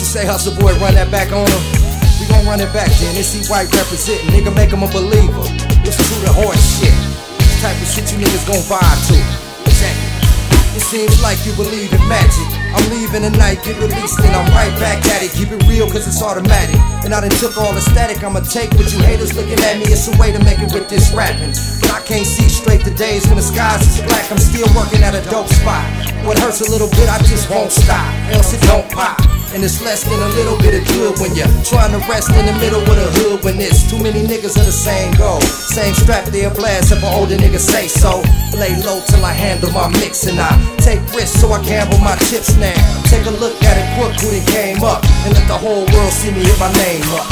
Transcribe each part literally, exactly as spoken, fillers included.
say Hustle Boy run that back on him? We gon' run it back then. It's C White representing, nigga, make him a believer. It's true to horse shit. This type of shit you niggas gon' vibe to. Exactly. It seems like you believe in magic. I'm leaving tonight, get released, and I'm right back at it. Keep it real, cause it's automatic. And I done took all the static, I'ma take what you haters looking at me. It's a way to make it with this rapping. But I can't see straight the days when the skies is black. I'm still working at a dope spot. What hurts a little bit, I just won't stop, else it don't pop. And it's less than a little bit of good when you're trying to rest in the middle with a hood. When it's too many niggas of the same goal, same strap, they'll blast if an older nigga say so. Lay low till I handle my mix, and I take risks so I gamble my chips now. Take a look at it quick who they came up, and let the whole world see me hit my name up.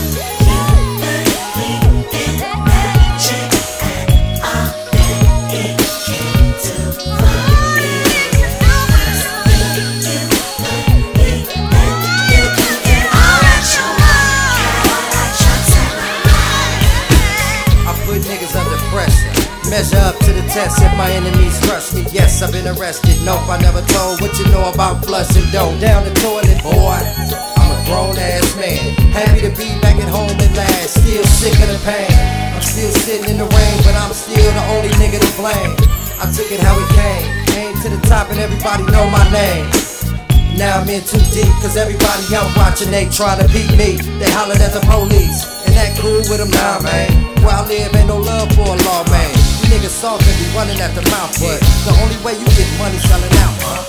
Measure up to the test if my enemies crush me. Yes, I've been arrested. Nope, I never told what you know about flushing dough down the toilet, boy. I'm a grown ass man, happy to be back at home at last. Still sick of the pain. I'm still sitting in the rain, but I'm still the only nigga to blame. I took it how it came, came to the top and everybody know my name. Now I'm in too deep, cause everybody I'm watching, they trying to beat me. They hollered at the police, and that cool with them now, man. Where I live ain't no love for a law, man. You niggas soft and be running at the mouth, but the only way you get money selling out, huh?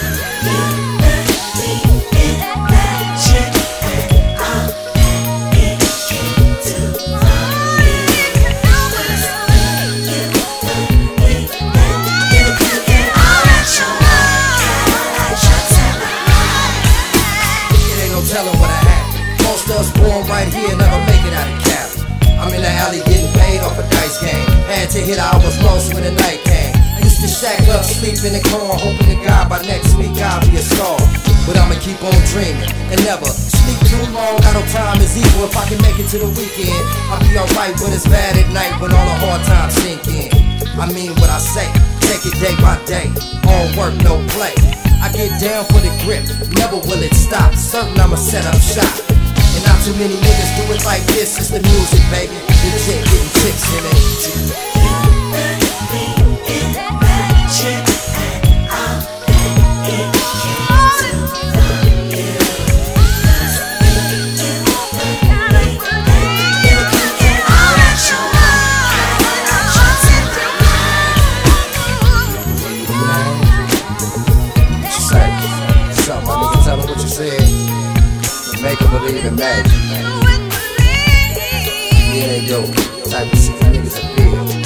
Telling what I had. Most of us born right here never make it out of Cali. I'm in the alley getting paid off a dice game. Had to hit, I was lost when the night came. I used to shack up, sleep in the car, hoping to God by next week I'll be a star. But I'ma keep on dreaming and never sleep too long. Got no time is equal. If I can make it to the weekend, I'll be alright. But it's bad at night when all the hard times sink in. I mean what I say, take it day by day. All work, no play. I get down for the grip, never will it stop. Certain I'ma set up shop. And not too many niggas do it like this. It's the music, baby. The chick getting chicks in it. Make 'em believe in magic, man. Yeah, they do. Type of shit the niggas are feel.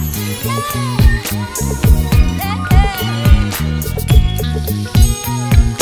Thank you.